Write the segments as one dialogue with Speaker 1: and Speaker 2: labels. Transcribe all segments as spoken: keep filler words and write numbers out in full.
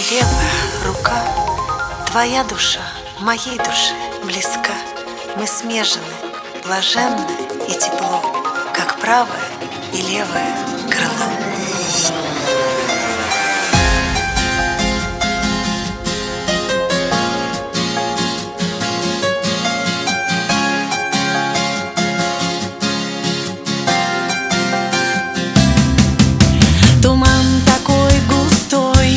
Speaker 1: левая рука, твоя душа моей душе близка. Мы смежены, блаженно и тепло, как правое и левое крыло.
Speaker 2: Туман такой густой,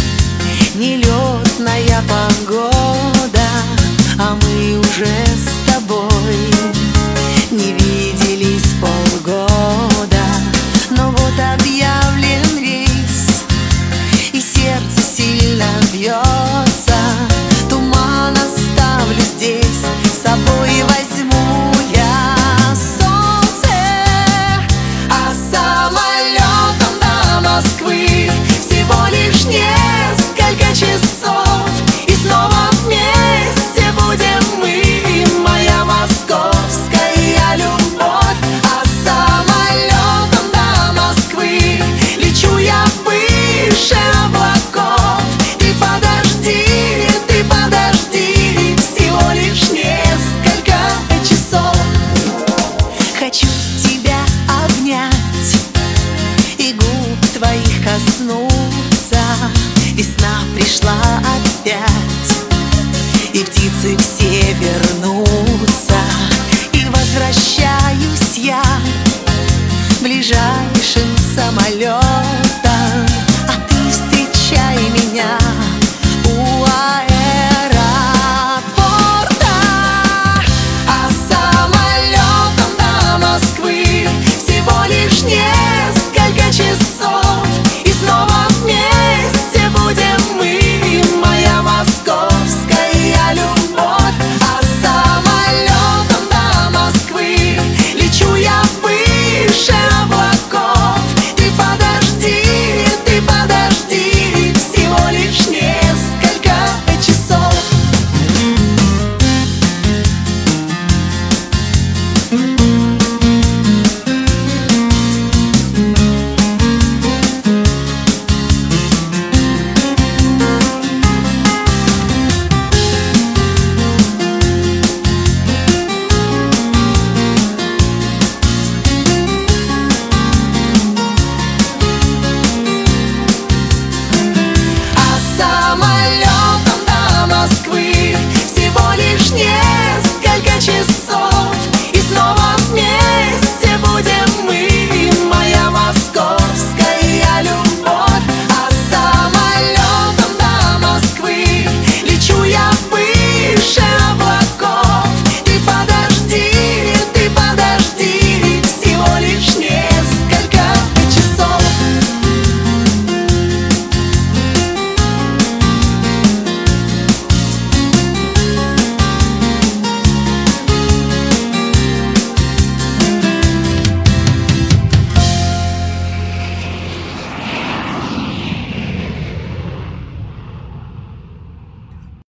Speaker 2: нелетная погода, а мы уже с тобой не виделись полгода. Но вот объявлен рейс, и сердце сильно бьется. Туман оставлю здесь, с собой возьму я солнце, а самолетом до Москвы всего лишь несколько часов, и снова вместе будем мы, моя московская любовь. А самолетом до Москвы лечу я выше облаков. Ты подожди, ты подожди, всего лишь несколько часов. Хочу тебя обнять и губ твоих коснуться. Весна пришла опять, и птицы все вернутся. И возвращаюсь я ближайшим самолетом.